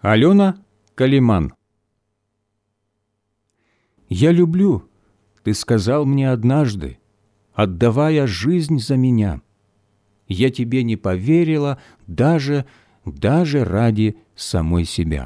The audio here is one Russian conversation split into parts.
Алена Калиман. «Я люблю», — ты сказал мне однажды, отдавая жизнь за меня. Я тебе не поверила даже ради самой себя.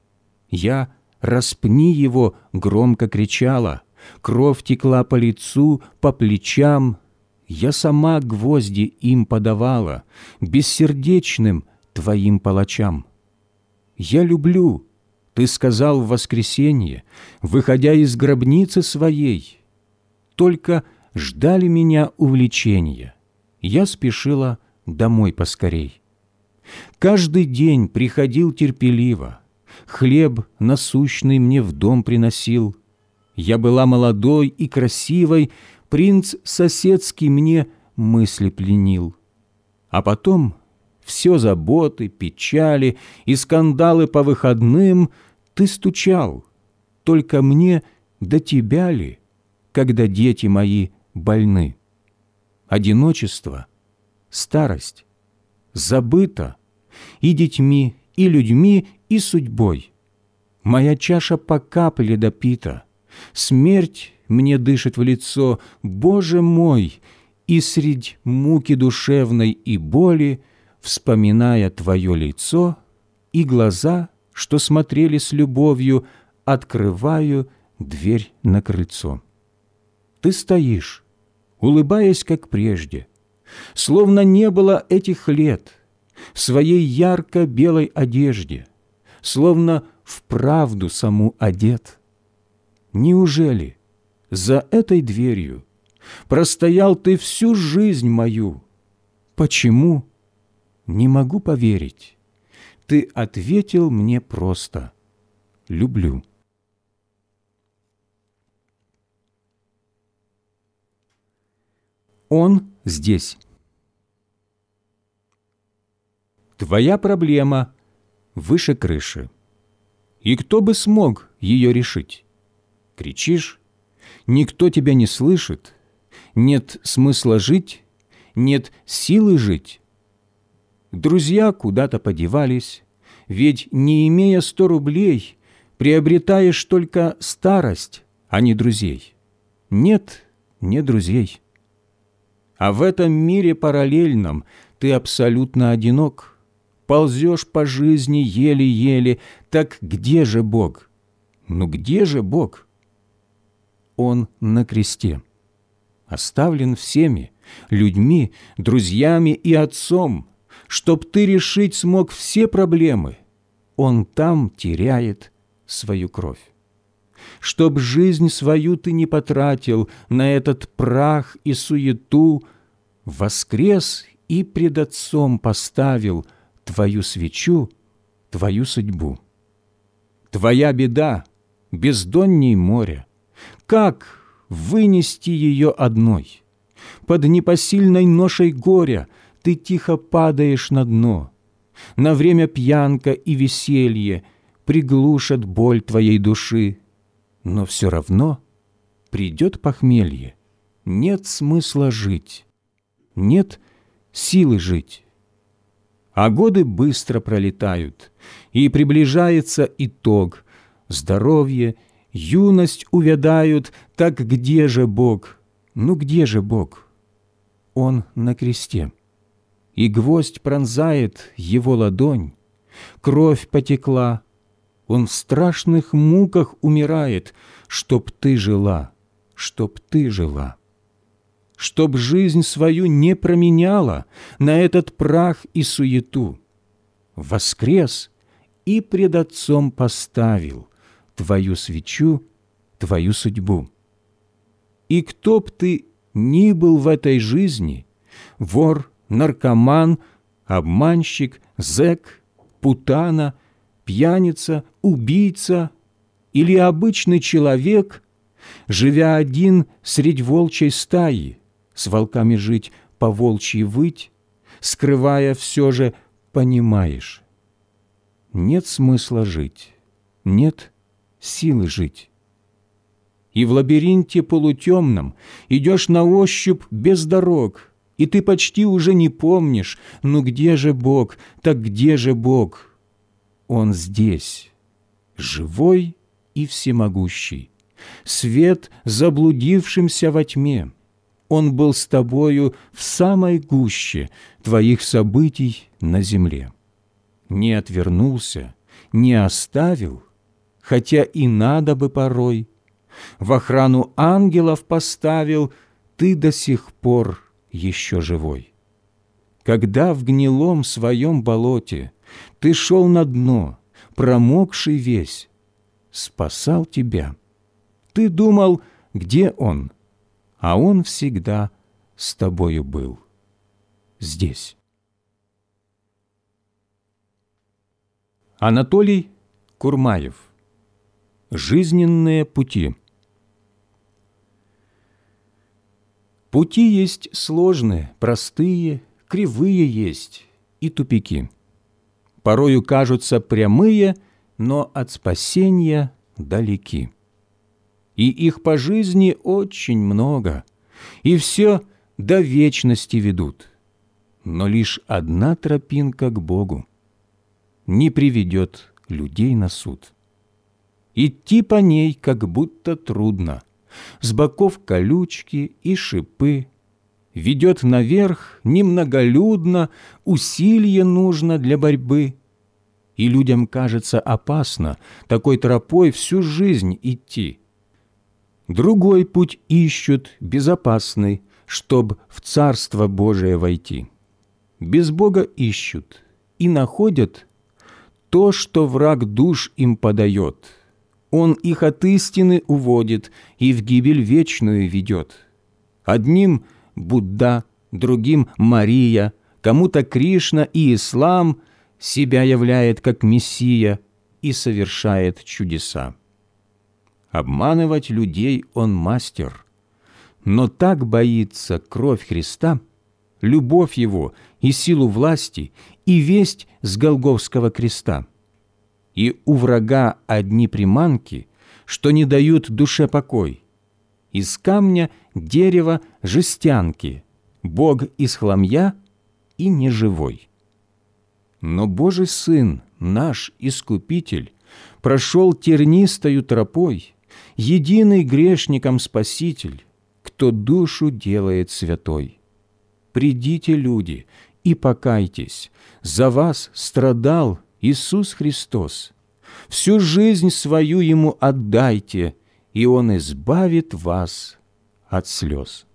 Я «распни его» громко кричала, кровь текла по лицу, по плечам. Я сама гвозди им подавала, бессердечным твоим палачам. «Я люблю», — ты сказал в воскресенье, выходя из гробницы своей. Только ждали меня увлечения, я спешила домой поскорей. Каждый день приходил терпеливо, хлеб насущный мне в дом приносил. Я была молодой и красивой, принц соседский мне мысли пленил. А потом все заботы, печали и скандалы по выходным ты стучал. Только мне до тебя ли, когда дети мои больны? Одиночество, старость забыто и детьми, и людьми, и судьбой. Моя чаша по капле допита, смерть мне дышит в лицо, Боже мой, и средь муки душевной и боли, вспоминая Твое лицо и глаза, что смотрели с любовью, открываю дверь на крыльцо. Ты стоишь, улыбаясь, как прежде, словно не было этих лет, в своей ярко-белой одежде, словно вправду саму одет. Неужели за этой дверью простоял ты всю жизнь мою? Почему? Не могу поверить. Ты ответил мне просто: люблю. Он здесь. Твоя проблема выше крыши. И кто бы смог ее решить? Кричишь, никто тебя не слышит, нет смысла жить, нет силы жить. Друзья куда-то подевались, ведь, не имея 100 рублей, приобретаешь только старость, а не друзей. Нет друзей. А в этом мире параллельном ты абсолютно одинок, ползешь по жизни еле-еле. Так где же Бог? Ну где же Бог? Он на кресте, оставлен всеми, людьми, друзьями и отцом, чтоб ты решить смог все проблемы. Он там теряет свою кровь. Чтоб жизнь свою ты не потратил на этот прах и суету, воскрес и пред Отцом поставил твою свечу, твою судьбу. Твоя беда бездонней моря. Как вынести ее одной? Под непосильной ношей горя ты тихо падаешь на дно. На время пьянка и веселье приглушат боль твоей души. Но все равно придет похмелье. Нет смысла жить, нет силы жить. А годы быстро пролетают, и приближается итог. Здоровье, юность увядают, так где же Бог? Ну где же Бог? Он на кресте, и гвоздь пронзает его ладонь. Кровь потекла, он в страшных муках умирает, чтоб ты жила, чтоб ты жила. Чтоб жизнь свою не променяла на этот прах и суету. Воскрес и пред Отцом поставил твою свечу, твою судьбу. И кто б ты ни был в этой жизни, вор, наркоман, обманщик, зэк, путана, пьяница, убийца или обычный человек, живя один средь волчьей стаи, с волками жить, по волчьи выть, скрывая все же, понимаешь, нет смысла жить, нет силы жить. И в лабиринте полутемном идешь на ощупь без дорог, и ты почти уже не помнишь, ну где же Бог, так где же Бог? Он здесь, живой и всемогущий, свет заблудившимся во тьме. Он был с тобою в самой гуще твоих событий на земле. Не отвернулся, не оставил, хотя и надо бы порой. В охрану ангелов поставил, ты до сих пор еще живой. Когда в гнилом своем болоте ты шел на дно, промокший весь, спасал тебя. Ты думал, где он? А он всегда с тобою был. Здесь. Анатолий Курмаев. Жизненные пути. Пути есть сложные, простые, кривые есть и тупики. Порою кажутся прямые, но от спасения далеки. И их по жизни очень много, и все до вечности ведут. Но лишь одна тропинка к Богу не приведет людей на суд. Идти по ней как будто трудно, с боков колючки и шипы, ведет наверх немноголюдно, усилие нужно для борьбы. И людям кажется опасно такой тропой всю жизнь идти. Другой путь ищут, безопасный, чтоб в Царство Божие войти. Без Бога ищут и находят то, что враг душ им подает. Он их от истины уводит и в гибель вечную ведет. Одним Будда, другим Мария, кому-то Кришна и ислам себя являет как Мессия и совершает чудеса. Обманывать людей он мастер, но так боится кровь Христа, любовь Его и силу власти, и весть с Голгофского креста. И у врага одни приманки, что не дают душе покой. Из камня, дерева, жестянки, Бог из хламья и неживой. Но Божий Сын, наш Искупитель, прошел тернистою тропой, единый грешникам Спаситель, кто душу делает святой. Придите, люди, и покайтесь, за вас страдал Иисус Христос. Всю жизнь свою Ему отдайте, и Он избавит вас от слез.